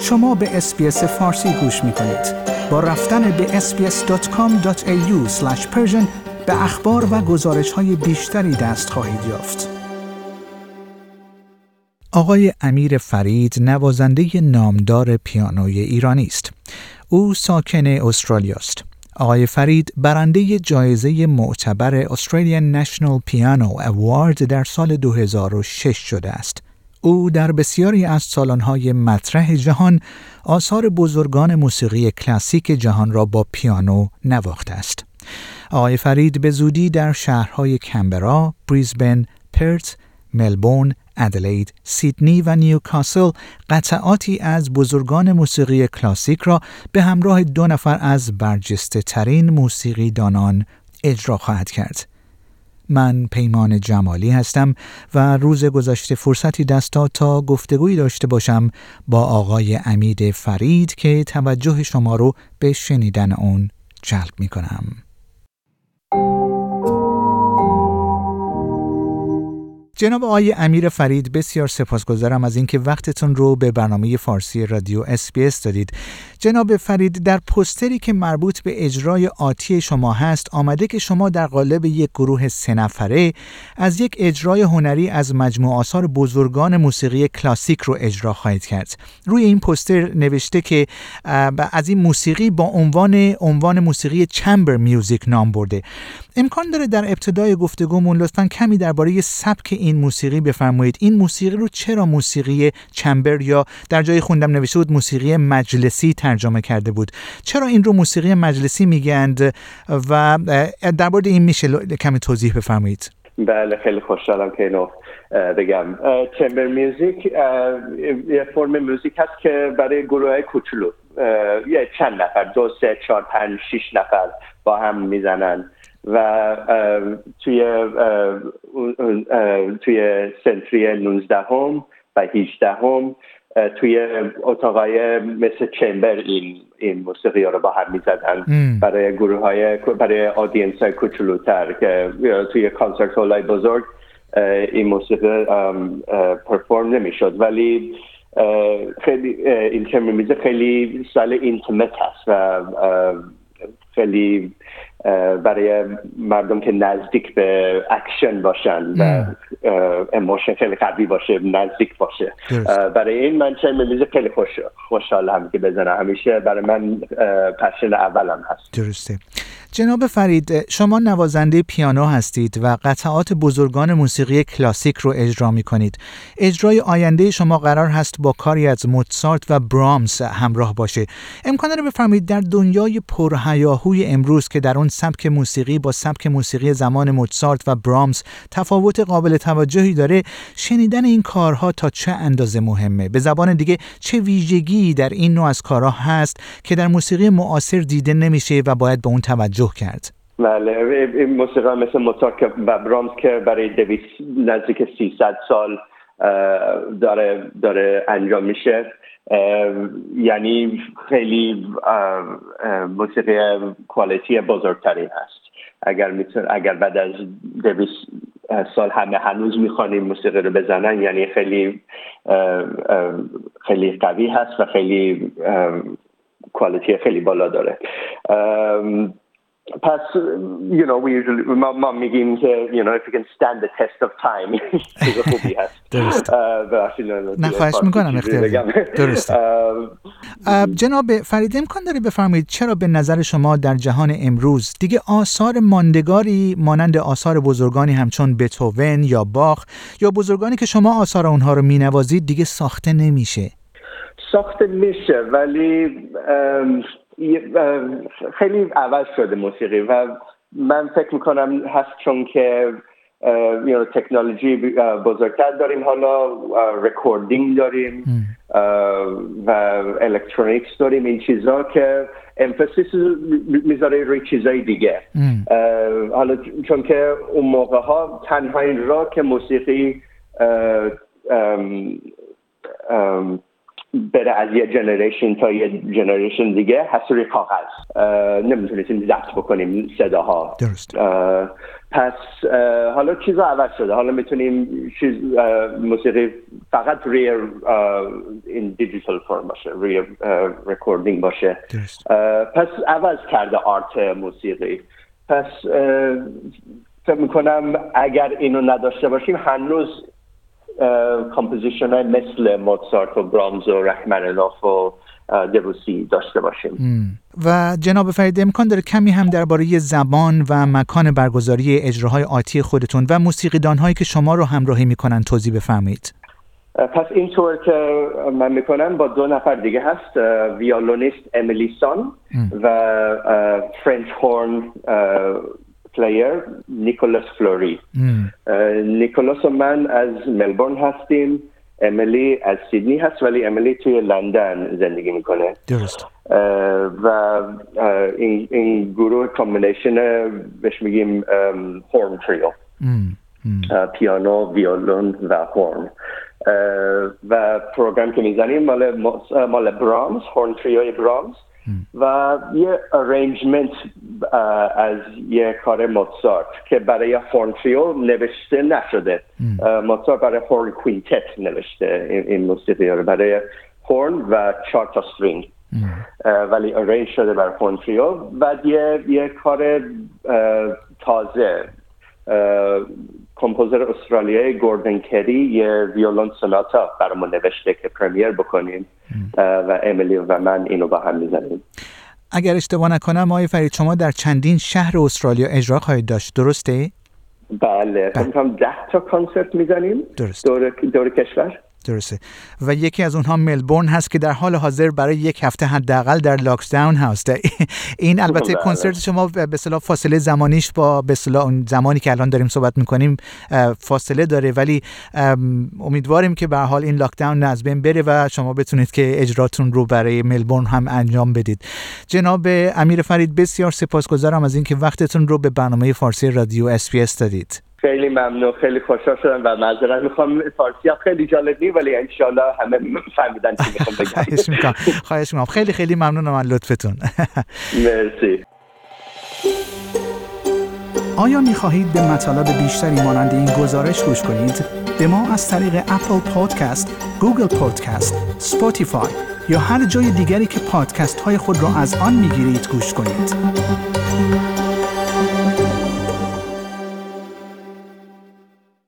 شما به اس‌بی‌اس فارسی گوش می‌کنید. با رفتن به sbs.com.au/persian به اخبار و گزارش‌های بیشتری دست خواهید یافت. آقای امیر فرید نوازنده نامدار پیانوی ایرانی است. او ساکن استرالیا است. آقای فرید برنده جایزه معتبر Australian National Piano Award در سال 2006 شده است. او در بسیاری از سالن‌های مطرح جهان آثار بزرگان موسیقی کلاسیک جهان را با پیانو نواخته است. آقای فرید به زودی در شهرهای کمبرا، بریزبن، پرت، ملبورن، ادلید، سیدنی و نیوکاسل قطعاتی از بزرگان موسیقی کلاسیک را به همراه 2 نفر از برجسته ترین موسیقی دانان اجرا خواهد کرد. من پیمان جمالی هستم و روز گذشته فرصتی دست داد تا گفتگویی داشته باشم با آقای امیر فرید که توجه شما رو به شنیدن اون جلب می کنم. جناب آقای امیر فرید، بسیار سپاسگزارم از اینکه وقتتون رو به برنامه فارسی رادیو SBS دادید. جناب فرید، در پوستری که مربوط به اجرای آتی شما هست آمده که شما در قالب یک گروه 3 نفره از یک اجرای هنری از مجموعه آثار بزرگان موسیقی کلاسیک رو اجرا خواهید کرد. روی این پوستر نوشته که از این موسیقی با عنوان موسیقی چمبر میوزیک نام برده. امکان داره در ابتدای گفتگومون لطفاً کمی درباره سبک این موسیقی بفرمایید. این موسیقی رو چرا موسیقی چمبر یا در جای خوندم نوشته بود موسیقی مجلسی ترجمه کرده بود؟ چرا این رو موسیقی مجلسی میگند و درباره این میشه کمی توضیح بفرمایید؟ بله، خیلی خوشحالم که اینو بگم. چمبر میوزیک یه فرم موزیک هست که برای گروه‌های کوچولو یه چند نفر 2 3 4 5 6 نفر با هم میزنن و توی سنتری 19 و 18 توی اتاقای مثل چمبر این موسیقی رو با هم میزدن برای برای آدینس های کوچولوتر که توی کنسرت هالای بزرگ این موسیقی پرفورم نمیشد، ولی خیلی این چمبر میوزیک خیلی سال اینتیمت هست و خیلی برای مردم که نزدیک به اکشن باشن و ایموشن خیلی قوی باشه، نزدیک باشه. برای این من چمبر میوزیک خیلی خوشحالم که بزنم. همیشه برای من پشن اولم هست. درسته. جناب فرید، شما نوازنده پیانو هستید و قطعات بزرگان موسیقی کلاسیک رو اجرا می کنید. اجرای آینده شما قرار هست با کاری از موزارت و برامس همراه باشه. امکان داره بفرمایید در دنیای پرهیاهوی امروز که در اون سبک موسیقی با سبک موسیقی زمان موزارت و برامس تفاوت قابل توجهی داره، شنیدن این کارها تا چه اندازه مهمه؟ به زبان دیگه چه ویژگی در این نوع از کارها هست که در موسیقی معاصر دیده نمیشه و باید به اون توجه کرد؟ بله، این موسیقی مثل موزارت و برامس که برای نزدیک 300 سال داره انجام میشه، یعنی خیلی موسیقی کوالیتی بزرگتری هست. اگر بعد از 200 سال همه هنوز میخوان این موسیقی رو بزنن، یعنی خیلی قوی هست و خیلی کوالیتی خیلی بالا داره. پس ما میگیم که if you can stand the test of time چیز خوبی هست. درست. نه خواهش میکنم، اختیار درست. جناب فرید، امکان داره بفرمایید چرا به نظر شما در جهان امروز دیگه آثار ماندگاری مانند آثار بزرگانی همچون بتهوون یا باخ یا بزرگانی که شما آثار اونها رو مینوازید دیگه ساخته نمیشه؟ ساخته میشه، ولی خیلی عوض شده موسیقی و من فکر میکنم هست چون که تکنولوژی بزرگتر داریم، حالا رکوردینگ داریم و الکترونیکس داریم، این چیزا که امفاسیس میذاره روی چیزای دیگه. حالا چون که اون موقع ها تنها این را که موسیقی بره از یه جنریشن تا یه جنریشن دیگه هست روی کاغذ، نمیتونستیم ضبط بکنیم صداها. درست. پس حالا چیزا عوض شده، حالا میتونیم موسیقی فقط روی این دیجیتال فرم باشه، روی رکوردینگ باشه. پس عوض کرده آرت موسیقی. پس فکر میکنم اگر اینو نداشته باشیم هنوز کامپوزیشن های مثل موزارت و برامز و رحمانینوف و دبوسی داشته باشیم. و جناب فرید امکان داره کمی هم درباره زبان و مکان برگزاری اجراهای آتی خودتون و موسیقیدان هایی که شما رو همراهی میکنن توضیح بفرمایید؟ پس اینطور که من میکنم با 2 نفر دیگه هست، ویولونیست امیلی سان و فرنچ هورن پلیر نیکولاس فلوری. نیکولاس و من از ملبورن هستیم، امیلی از سیدنی هست ولی امیلی توی لندن زندگی میکنه. درست. و این گروه کامبینیشن بهش میگیم هورن تریو، پیانو، ویولون و هورن. و پروگرام که میزنیم مال برامز، هورن تریوی برامز و یه ارنجمنت از یه کار موزارت که برای هورن تریو نوشته نشده. موزارت برای هورن کوینتت نوشته این موسیقی رو، برای هورن و 4 تا استرینگ، ولی ارنج شده برای هورن تریو. و یه کار تازه کمپوزر استرالیایی گوردن کری یه ویولون سوناتا برامون نوشته که پرمیر بکنیم و امیلی و من اینو با هم میزنیم. اگر اشتباه نکنم آقای فرید شما در چندین شهر استرالیا اجرا خواهید داشت، درسته؟ بله. هم 10 تا کنسرت میزنیم دور کشور. درسته. و یکی از اونها ملبورن هست که در حال حاضر برای 1 هفته حداقل در لاکداون هست. این البته کنسرت شما به اصطلاح فاصله زمانیش با به اصطلاح اون زمانی که الان داریم صحبت میکنیم فاصله داره، ولی امیدواریم که به هر حال این لاکداون از بین بره و شما بتونید که اجراتون رو برای ملبورن هم انجام بدید. جناب امیر فرید بسیار سپاسگزارم از اینکه وقتتون رو به برنامه فارسی رادیو SBS دادید. خیلی ممنون، خیلی خوشحال شدم و معذرت میخوام فارسی خیلی جالب نیست ولی ان شاء الله همه فهمیدن چی میخوام بگم. خواهش میکنم. خیلی خیلی ممنونم از لطفتون. مرسی. آیا میخواهید به مطالب بیشتری مانند این گزارش گوش کنید؟ به ما از طریق اپل پادکست، گوگل پادکست، اسپاتیفای یا هر جای دیگری که پادکست های خود را از آن میگیرید گوش کنید.